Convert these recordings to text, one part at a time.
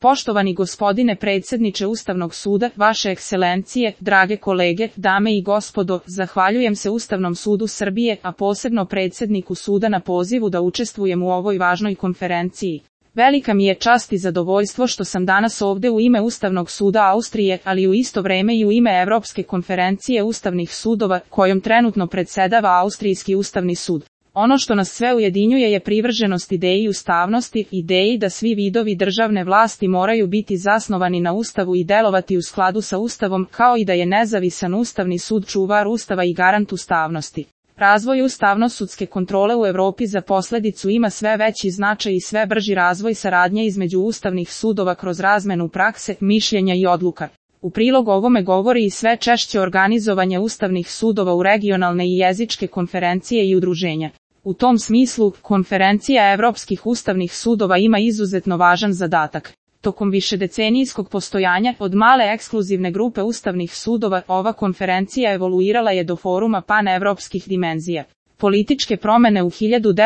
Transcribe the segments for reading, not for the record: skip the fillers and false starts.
Poštovani gospodine predsjedniče Ustavnog suda, vaše ekscelencije, drage kolege, dame i gospodo, zahvaljujem se Ustavnom sudu Srbije, a posebno predsjedniku suda na pozivu da učestvujem u ovoj važnoj konferenciji. Velika mi je čast i zadovoljstvo što sam danas ovdje u ime Ustavnog suda Austrije, ali u isto vrijeme i u ime Evropske konferencije ustavnih sudova, kojom trenutno predsjedava Austrijski ustavni sud. Ono što nas sve ujedinjuje je privrženost ideji ustavnosti, ideji da svi vidovi državne vlasti moraju biti zasnovani na Ustavu i delovati u skladu sa Ustavom, kao i da je nezavisan Ustavni sud čuvar Ustava i garant ustavnosti. Razvoj ustavno-sudske kontrole u Europi za posljedicu ima sve veći značaj i sve brži razvoj saradnje između ustavnih sudova kroz razmenu prakse, mišljenja i odluka. U prilog ovome govori i sve češće organizovanje ustavnih sudova u regionalne i jezičke konferencije i udruženja. U tom smislu, konferencija Evropskih ustavnih sudova ima izuzetno važan zadatak. Tokom višedecenijskog postojanja, od male ekskluzivne grupe ustavnih sudova, ova konferencija evoluirala je do foruma panevropskih dimenzija. Političke promjene u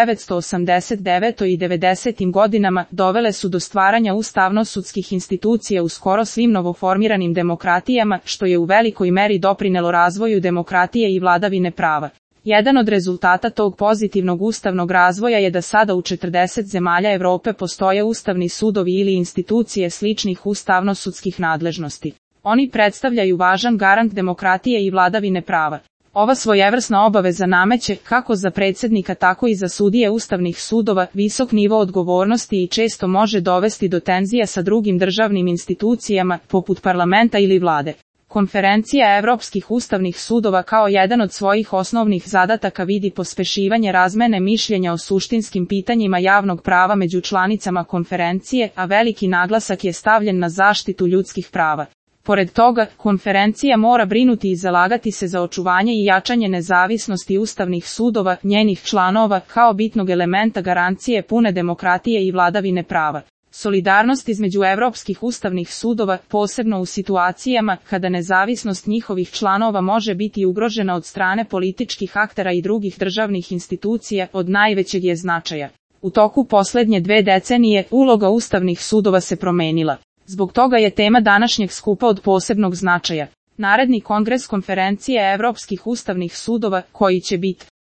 1989. i 90. godinama dovele su do stvaranja ustavno-sudskih institucija u skoro svim novoformiranim demokratijama, što je u velikoj meri doprinelo razvoju demokratije i vladavine prava. Jedan od rezultata tog pozitivnog ustavnog razvoja je da sada u 40 zemalja Europe postoje ustavni sudovi ili institucije sličnih ustavno-sudskih nadležnosti. Oni predstavljaju važan garant demokratije i vladavine prava. Ova svojevrsna obaveza nameće, kako za predsjednika tako i za sudije ustavnih sudova, visok nivo odgovornosti i često može dovesti do tenzija sa drugim državnim institucijama, poput parlamenta ili vlade. Konferencija Evropskih ustavnih sudova kao jedan od svojih osnovnih zadataka vidi pospešivanje razmene mišljenja o suštinskim pitanjima javnog prava među članicama konferencije, a veliki naglasak je stavljen na zaštitu ljudskih prava. Pored toga, konferencija mora brinuti i zalagati se za očuvanje i jačanje nezavisnosti ustavnih sudova, njenih članova, kao bitnog elementa garancije pune demokratije i vladavine prava. Solidarnost između evropskih ustavnih sudova, posebno u situacijama kada nezavisnost njihovih članova može biti ugrožena od strane političkih aktera i drugih državnih institucija, od najvećeg je značaja. U toku posljednje 2 decenije, uloga ustavnih sudova se promenila. Zbog toga je tema današnjeg skupa od posebnog značaja. Naredni kongres konferencije Evropskih ustavnih sudova, koji će biti